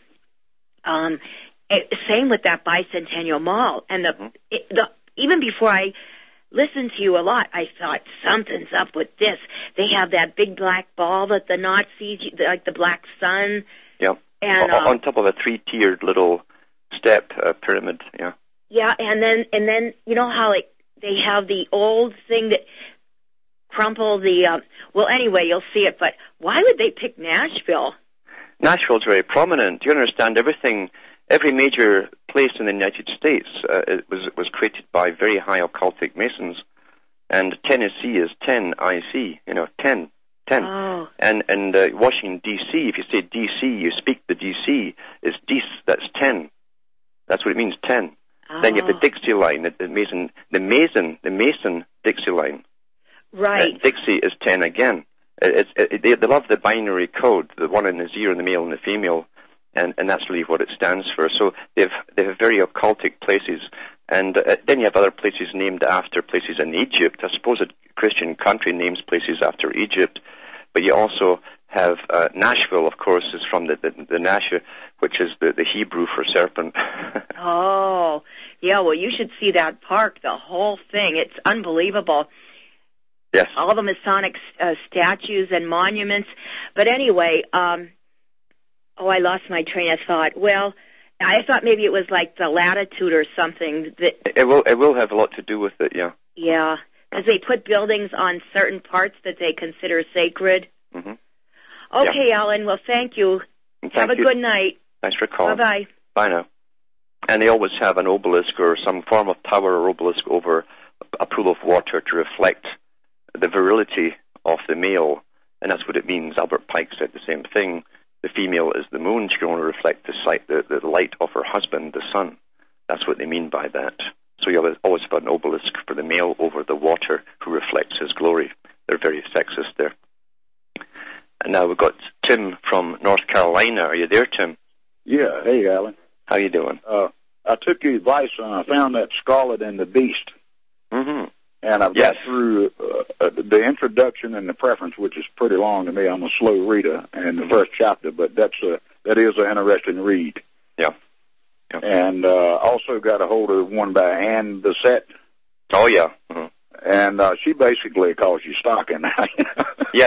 same with that Bicentennial Mall. And even before I listened to you a lot, I thought, something's up with this. They have that big black ball that the Nazis, like the Black Sun. Yeah. And on top of a 3-tiered little step pyramid, yeah. Yeah, and then you know how they have the old thing that crumple the. Well, anyway, you'll see it. But why would they pick Nashville? Nashville's very prominent. You understand everything. Every major place in the United States was created by very high occultic Masons, and Tennessee is 10 IC. You know, 10. Oh. And Washington D.C. If you say D.C., you speak the D.C. is Dis. That's 10. That's what it means, 10. Oh. Then you have the Dixie line, the Mason Dixie line. Right. Dixie is 10 again. They love the binary code, the one in the zero, the male and the female, and that's really what it stands for. So they have very occultic places, and then you have other places named after places in Egypt. I suppose a Christian country names places after Egypt, but you also have Nashville, of course, is from the Nash, which is the Hebrew for serpent. Oh, yeah, well, you should see that park, the whole thing. It's unbelievable. Yes. All the Masonic statues and monuments. But anyway, I lost my train of thought. Well, I thought maybe it was like the latitude or something. It will have a lot to do with it, yeah. Yeah, because they put buildings on certain parts that they consider sacred. Mm-hmm. Okay, yeah. Alan, well, thank you. Have a good night. Thanks for calling. Bye-bye. Bye now. And they always have an obelisk or some form of tower or obelisk over a pool of water to reflect the virility of the male, and that's what it means. Albert Pike said the same thing. The female is the moon. She can only reflect the light of her husband, the sun. That's what they mean by that. So you always have an obelisk for the male over the water who reflects his glory. They're very sexist there. And now we've got Tim from North Carolina. Are you there, Tim? Yeah. Hey, Alan. How you doing? I took your advice and I found that Scarlet and the Beast. Mm-hmm. And I've got through the introduction and the preference, which is pretty long to me. I'm a slow reader, and the first chapter, but that is an interesting read. Yeah. And also got a hold of one by Anne Bissett. Oh, yeah. Mm-hmm. And she basically calls you stalking. Yes.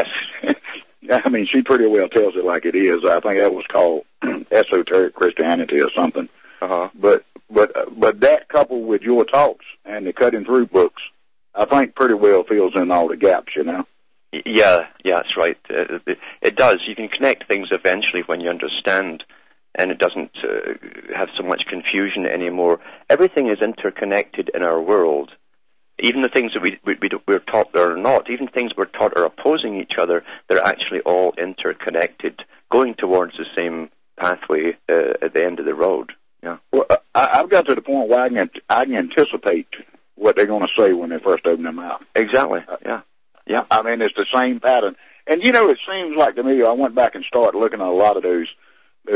I mean, she pretty well tells it like it is. I think that was called esoteric Christianity or something. Uh-huh. But that coupled with your talks and the cutting through books, I think pretty well fills in all the gaps, you know. Yeah, that's right. It does. You can connect things eventually when you understand, and it doesn't have so much confusion anymore. Everything is interconnected in our world. Even the things that we're taught that are not, even things we're taught are opposing each other, they're actually all interconnected, going towards the same pathway at the end of the road. Yeah. Well, I've got to the point where I can anticipate what they're going to say when they first open their mouth. Exactly. Yeah. I mean, it's the same pattern. And, you know, it seems like to me, I went back and started looking at a lot of those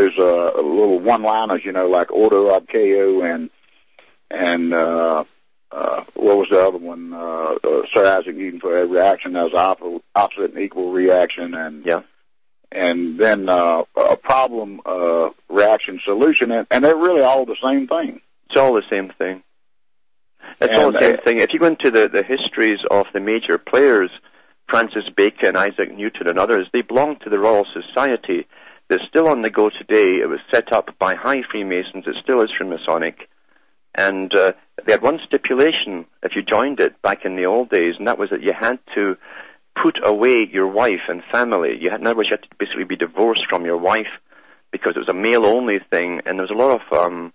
little one-liners, you know, like Ordo Ab Chao and what was the other one? Sir Isaac Newton for a reaction as opposite and equal reaction, and then a problem, reaction, solution, and they're really all the same thing. It's all the same thing. It's all the same thing. If you go into the histories of the major players, Francis Bacon, Isaac Newton, and others, they belonged to the Royal Society. They're still on the go today. It was set up by high Freemasons. It still is Freemasonic. And they had one stipulation if you joined it back in the old days, and that was that you had to put away your wife and family. In other words, you had to basically be divorced from your wife because it was a male-only thing, and there was a lot of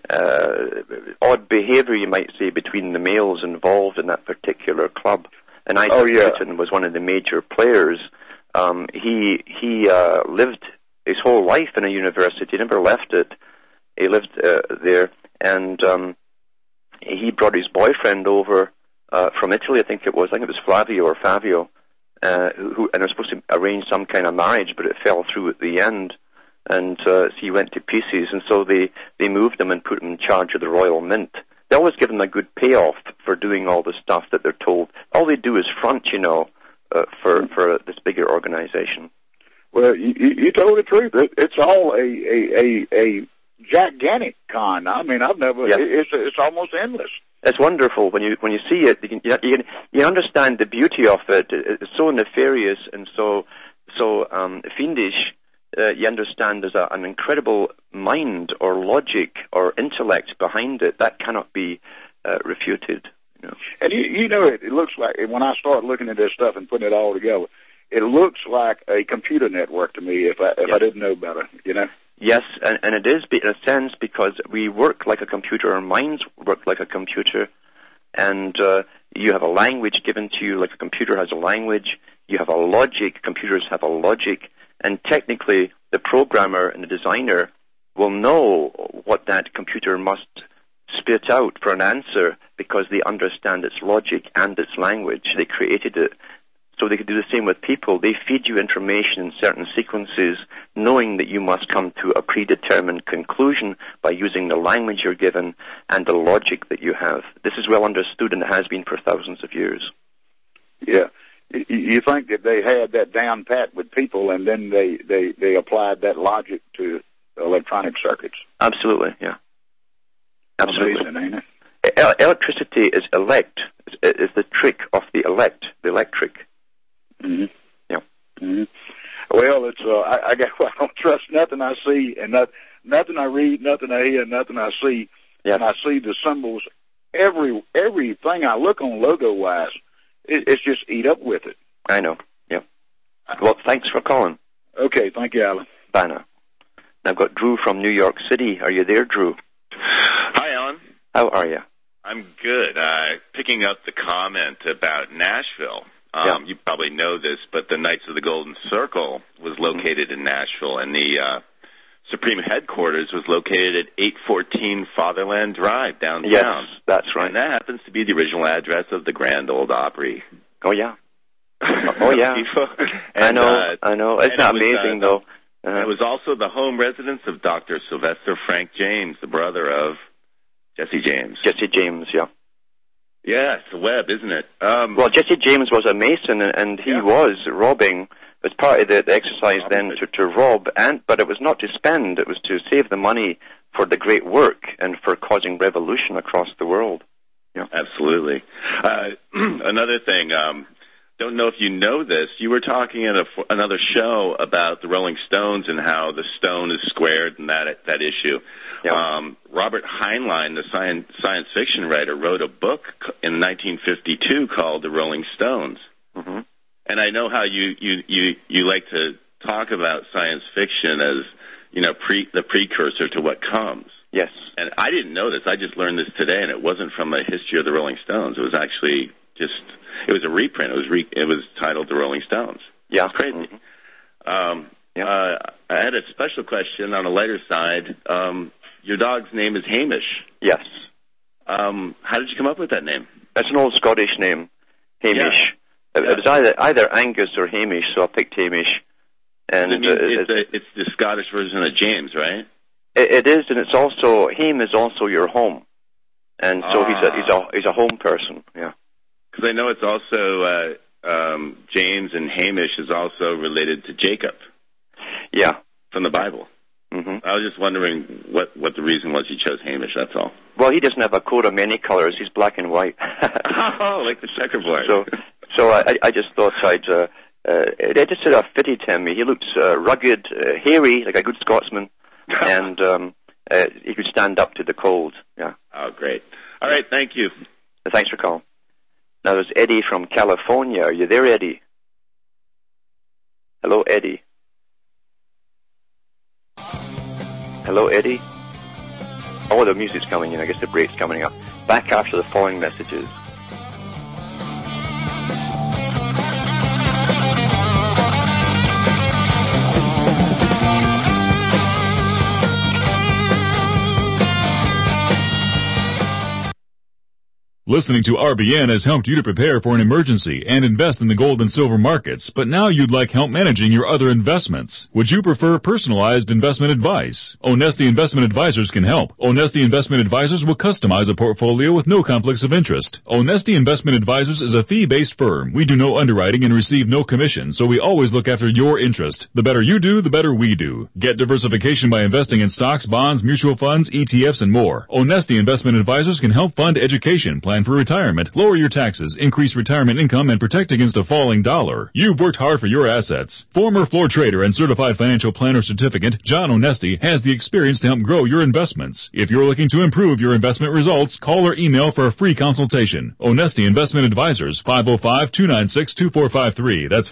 odd behavior, you might say, between the males involved in that particular club. And Isaac Newton was one of the major players. He lived his whole life in a university. He never left it. He lived there, and he brought his boyfriend over from Italy. I think it was Flavio or Fabio, and they were supposed to arrange some kind of marriage, but it fell through at the end. And so he went to pieces, and so they moved him and put him in charge of the Royal Mint. They always give him a good payoff for doing all the stuff that they're told. All they do is front, for this bigger organization. Well, you told the truth. It's all a gigantic con. I mean, I've never. Yeah. It's almost endless. It's wonderful when you see it. You understand the beauty of it. It's so nefarious and so fiendish. You understand there's an incredible mind or logic or intellect behind it that cannot be refuted. And it looks like, when I start looking at this stuff and putting it all together, it looks like a computer network to me. If I didn't know better, Yes, and it is in a sense because we work like a computer. Our minds work like a computer, and you have a language given to you like a computer has a language. You have a logic. Computers have a logic. And technically, the programmer and the designer will know what that computer must spit out for an answer because they understand its logic and its language. They created it. So they could do the same with people. They feed you information in certain sequences, knowing that you must come to a predetermined conclusion by using the language you're given and the logic that you have. This is well understood, and it has been for thousands of years. Yeah. You think that they had that down pat with people, and then they applied that logic to electronic circuits? Absolutely, yeah. Absolutely. Amazing, ain't it? Electricity is is the trick of the electric. Mm-hmm. Yeah. Mm-hmm. Well, it's I don't trust nothing I see, and nothing I read, nothing I hear, nothing I see. Yeah. And I see the symbols. Everything I look on logo-wise, it's just eat up with it. I know. Yeah. Well, thanks for calling. Okay. Thank you, Alan. Bye now. I've got Drew from New York City. Are you there, Drew? Hi, Alan. How are you? I'm good. Picking up the comment about Nashville. You probably know this, but the Knights of the Golden Circle was located in Nashville, and the Supreme Headquarters was located at 814 Fatherland Drive downtown. Yes, that's right. And that happens to be the original address of the Grand Ole Opry. Oh, yeah. Oh, yeah. And, I know. It's not amazing, though. It was also the home residence of Dr. Sylvester Frank James, the brother of Jesse James. Jesse James, yeah. Yeah, it's a web, isn't it? Well, Jesse James was a Mason, and he was robbing. It was part of the exercise then to rob, but it was not to spend. It was to save the money for the great work and for causing revolution across the world. Yeah. Absolutely. Another thing, don't know if you know this, you were talking in another show about the Rolling Stones and how the stone is squared and that issue. Yeah. Robert Heinlein, the science fiction writer, wrote a book in 1952 called The Rolling Stones. Mm-hmm. And I know how you like to talk about science fiction as, the precursor to what comes. Yes. And I didn't know this. I just learned this today, and it wasn't from a history of the Rolling Stones. It was actually it was a reprint. It was titled The Rolling Stones. Yeah. It's crazy. Mm-hmm. I had a special question on a lighter side. Your dog's name is Hamish. Yes. How did you come up with that name? It's an old Scottish name, Hamish. Yeah. It was either Angus or Hamish, so I picked Hamish. And it's the Scottish version of James, right? It is, and it's also, Hame is also your home. And so he's a home person, yeah. Because I know it's also James and Hamish is also related to Jacob. Yeah. From the Bible. Mm-hmm. I was just wondering what the reason was you chose Hamish, that's all. Well, he doesn't have a coat of many colors. He's black and white. Oh, like the checkerboard. So I just thought it just sort of fitted him. He looks rugged, hairy, like a good Scotsman, and he could stand up to the cold. Yeah. Oh, great. All right, thank you. Thanks for calling. Now there's Eddie from California. Are you there, Eddie? Hello, Eddie. Hello, Eddie. Oh, the music's coming in. I guess the break's coming up. Back after the following messages. Listening to RBN has helped you to prepare for an emergency and invest in the gold and silver markets, but now you'd like help managing your other investments. Would you prefer personalized investment advice? Onesti Investment Advisors can help. Onesti Investment Advisors will customize a portfolio with no conflicts of interest. Onesti Investment Advisors is a fee-based firm. We do no underwriting and receive no commission, so we always look after your interest. The better you do, the better we do. Get diversification by investing in stocks, bonds, mutual funds, ETFs, and more. Onesti Investment Advisors can help fund education, plan for retirement, lower your taxes, increase retirement income, and protect against a falling dollar. You've worked hard for your assets. Former floor trader and certified financial planner certificate, John Onesti, has the experience to help grow your investments. If you're looking to improve your investment results, call or email for a free consultation. Onesti Investment Advisors, 505-296-2453. That's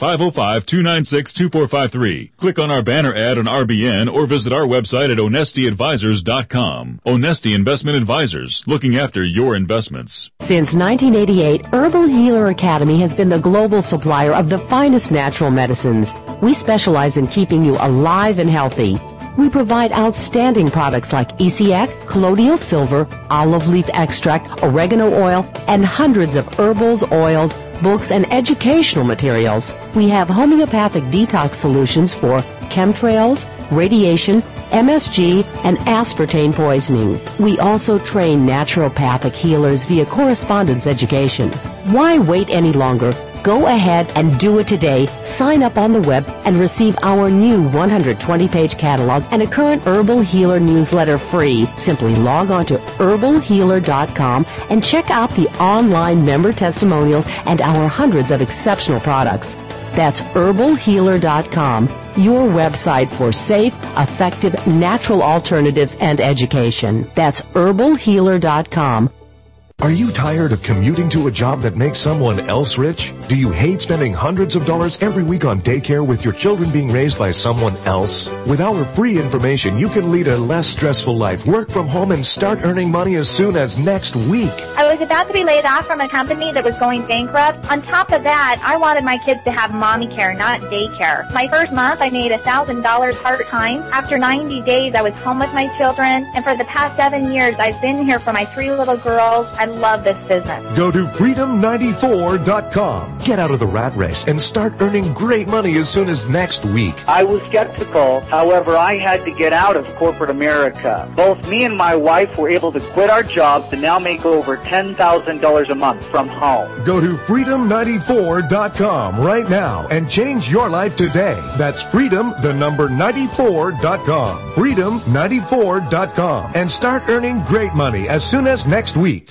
505-296-2453. Click on our banner ad on RBN or visit our website at onestiadvisors.com. Onesti Investment Advisors, looking after your investments. Since 1988, Herbal Healer Academy has been the global supplier of the finest natural medicines. We specialize in keeping you alive and healthy. We provide outstanding products like ECX, colloidal silver, olive leaf extract, oregano oil, and hundreds of herbals, oils, books, and educational materials. We have homeopathic detox solutions for chemtrails, radiation, MSG, and aspartame poisoning. We also train naturopathic healers via correspondence education. Why wait any longer? Go ahead and do it today. Sign up on the web and receive our new 120-page catalog and a current Herbal Healer newsletter free. Simply log on to herbalhealer.com and check out the online member testimonials and our hundreds of exceptional products. That's herbalhealer.com, your website for safe, effective, natural alternatives and education. That's herbalhealer.com. Are you tired of commuting to a job that makes someone else rich? Do you hate spending hundreds of dollars every week on daycare with your children being raised by someone else? With our free information, you can lead a less stressful life, work from home, and start earning money as soon as next week. I was about to be laid off from a company that was going bankrupt. On top of that, I wanted my kids to have mommy care, not daycare. My first month, I made $1,000 part-time. After 90 days, I was home with my children. And for the past 7 years, I've been here for my 3 little girls. I love this business. Go to freedom94.com. Get out of the rat race and start earning great money as soon as next week. I was skeptical. However, I had to get out of corporate America. Both me and my wife were able to quit our jobs and now make over $10,000 a month from home. Go to freedom94.com right now and change your life today. That's freedom94.com. Freedom94.com. And start earning great money as soon as next week.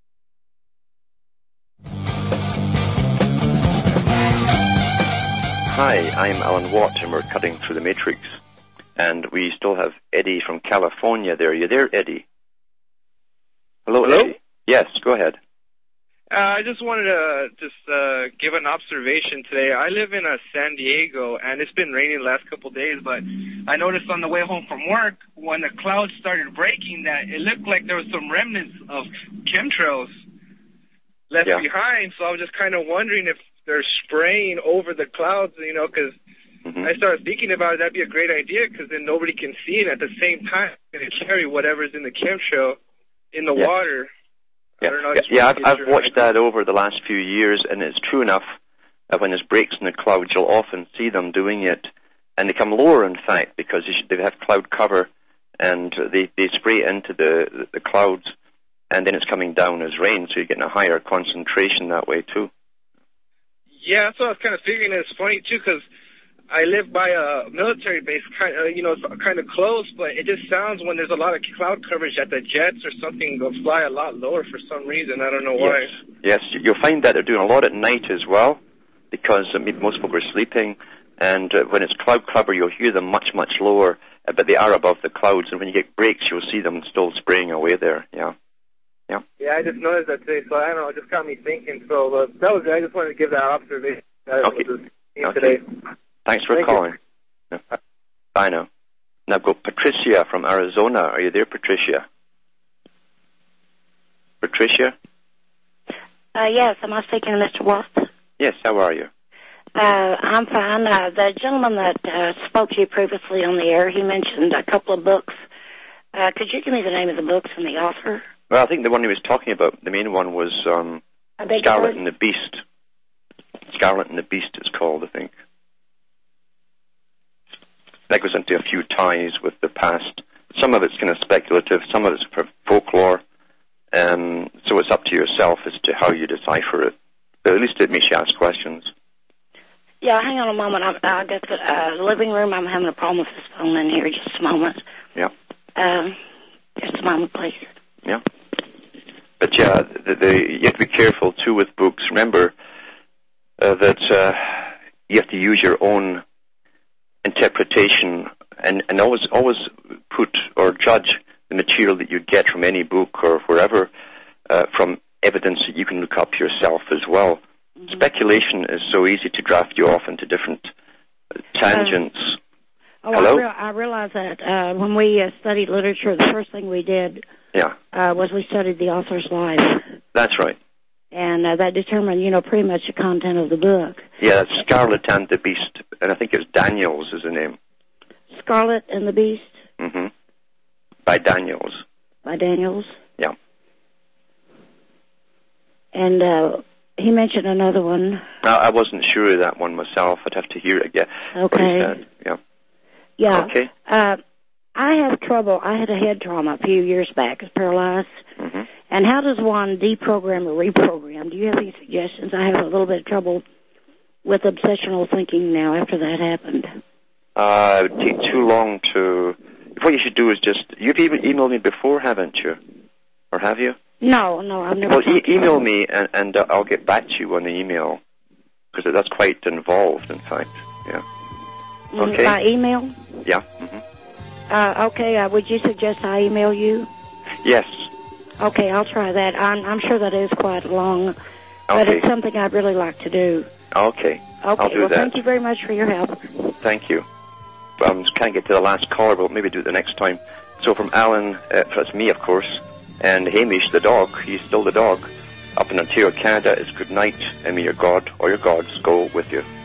Hi, I'm Alan Watt, and we're cutting through the matrix. And we still have Eddie from California there. Are you there, Eddie? Hello, Eddie. Yes, go ahead. I just wanted to give an observation today. I live in San Diego, and it's been raining the last couple of days, but I noticed on the way home from work, when the clouds started breaking, that it looked like there was some remnants of chemtrails left behind. So I was just kind of wondering if they're spraying over the clouds, you know, because I started thinking about it. That'd be a great idea, because then nobody can see it. At the same time, they carry whatever's in the chemtrail in the water. I've watched that over the last few years, and it's true enough that when there's breaks in the clouds, you'll often see them doing it, and they come lower, in fact, because they have cloud cover, and they spray it into the clouds, and then it's coming down as rain, so you're getting a higher concentration that way too. Yeah, that's what I was kind of figuring. It's funny too, because I live by a military base, it's kind of close, but it just sounds when there's a lot of cloud coverage that the jets or something will fly a lot lower for some reason. I don't know why. Yes, you'll find that they're doing a lot at night as well, because most people are sleeping, and when it's cloud cover, you'll hear them much, much lower, but they are above the clouds, and when you get breaks, you'll see them still spraying away there, yeah. Yeah, I just noticed that today, so I don't know, it just got me thinking, so that was it. I just wanted to give that observation. Okay. Today. Thanks for calling. Yeah. Bye now. Now I've got Patricia from Arizona. Are you there, Patricia? Patricia? Yes, am I speaking to Mr. Wolf? Yes, how are you? I'm fine. The gentleman that spoke to you previously on the air, he mentioned a couple of books. Could you give me the name of the books and the author? Well, I think the one he was talking about, the main one was Scarlet and the Beast. Scarlet and the Beast is called, I think. That goes into a few ties with the past. Some of it's kind of speculative, some of it's folklore, so it's up to yourself as to how you decipher it. But at least it makes you ask questions. Yeah, hang on a moment. I got the living room. I'm having a problem with this phone in here. Just a moment. Yeah. Just a moment, please. Yeah. But yeah, you have to be careful too with books. Remember that you have to use your own interpretation and always put or judge the material that you get from any book or wherever from evidence that you can look up yourself as well. Mm-hmm. Speculation is so easy to draft you off into different tangents. Hello? I realize that when we studied literature, the first thing we did was we studied the author's life. That's right. And that determined, pretty much the content of the book. Yeah, that's Scarlet and the Beast, and I think it's Daniels is the name. Scarlet and the Beast? Mm-hmm. By Daniels. By Daniels? Yeah. And he mentioned another one. I wasn't sure of that one myself. I'd have to hear it again. Okay. Yeah. Yeah. Okay. I have trouble. I had a head trauma a few years back. I was paralyzed. Mm-hmm. And how does one deprogram or reprogram? Do you have any suggestions? I have a little bit of trouble with obsessional thinking now after that happened. It would take too long to... What you should do is you've even emailed me before, haven't you? Or have you? No, I've never... Well, email me and I'll get back to you on the email, because that's quite involved, in fact. Yeah. Okay. By email? Yeah. Mm-hmm. Okay, would you suggest I email you? Yes. Okay, I'll try that. I'm sure that is quite long, but it's something I'd really like to do. Okay. I'll do that. Thank you very much for your help. Thank you. I'm just trying to get to the last caller, but we'll maybe do it the next time. So from Alan, that's me, of course, and Hamish, the dog, he's still the dog, up in Ontario, Canada, is good night, and may your God or your gods go with you.